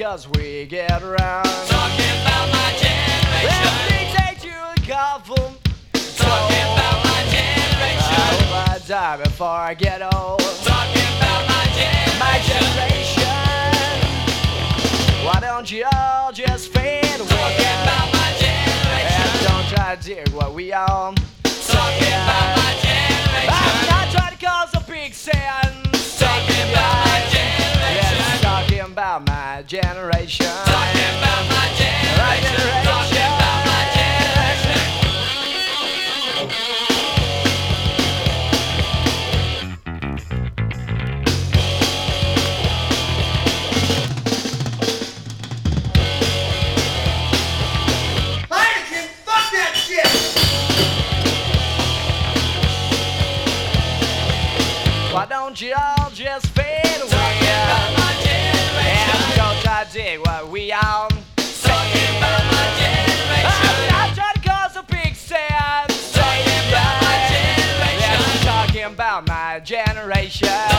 'cause we get around. Talking about my generation. Let me take you a couple. Talking about my generation. I hope I die before I get old. Talking about my generation. My generation. Why don't you all just fade away? Talking about my generation. And don't try to dig what we own. Talking about my generation. I'm not trying to cause a big sense. Talking about my generation. Yes, talking about my generation. Talking about my generation. Talking about my generation. Heineken, fuck that shit! Why don't you all just fade away? Talking about my generation. And don't try to dig what we own. Talking about my generation. I'm not trying to cause a big sense. Talking about my generation. Yes, talking about my generation.